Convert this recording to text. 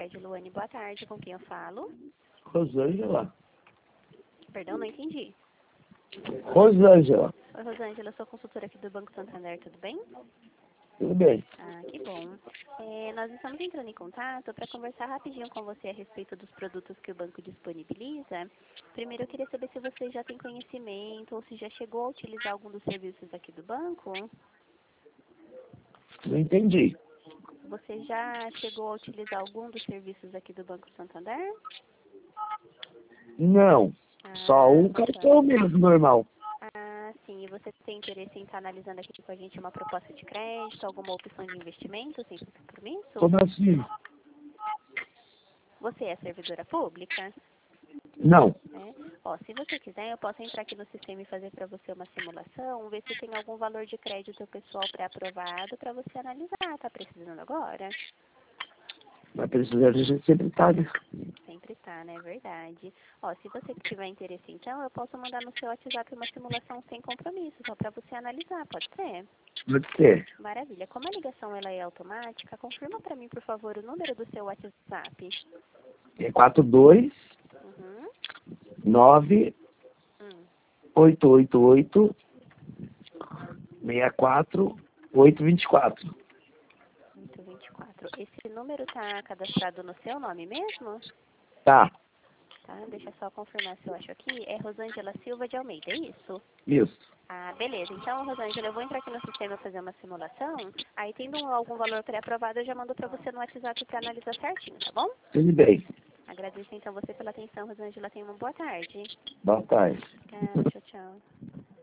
Cicred, Luane, boa tarde. Com quem eu falo? Rosângela. Perdão, não entendi. Rosângela. Oi, Rosângela, eu sou consultora aqui do Banco Santander, tudo bem? Tudo bem? Ah, que bom. Nós estamos entrando em contato para conversar rapidinho com você a respeito dos produtos que o banco disponibiliza. Primeiro, eu queria saber se você já tem conhecimento ou se já chegou a utilizar algum dos serviços aqui do banco. Não entendi. Você já chegou a utilizar algum dos serviços aqui do Banco Santander? Não. Só um Tá. cartão mesmo, normal. Ah, sim. E você tem interesse em estar analisando aqui com a gente uma proposta de crédito, alguma opção de investimento sem compromisso? Como assim? Você é servidora pública? Não. Ó, se você quiser, eu posso entrar aqui no sistema e fazer para você uma simulação, ver se tem algum valor de crédito pessoal pré-aprovado para você analisar. Tá precisando agora? Mas precisando a gente sempre tá, né? Sempre tá, né? Verdade. Ó, se você tiver interesse, então, eu posso mandar no seu WhatsApp uma simulação sem compromisso, só para você analisar, pode ser? Pode ser. Maravilha. Como a ligação ela é automática, confirma para mim, por favor, o número do seu WhatsApp. É 42 Uhum. 9 Hum. 888 64 824. 824. Esse número tá cadastrado no seu nome mesmo? Tá. Tá, deixa eu só confirmar se eu acho aqui. É Rosângela Silva de Almeida, é isso? Isso. Ah, beleza. Então, Rosângela, eu vou entrar aqui no sistema fazer uma simulação. Aí, tendo algum valor pré-aprovado, eu já mando para você no WhatsApp para analisar certinho, tá bom? Tudo bem. Agradeço, então, você pela atenção, Rosângela. Tenha uma boa tarde. Boa tarde. Obrigada, tchau, tchau.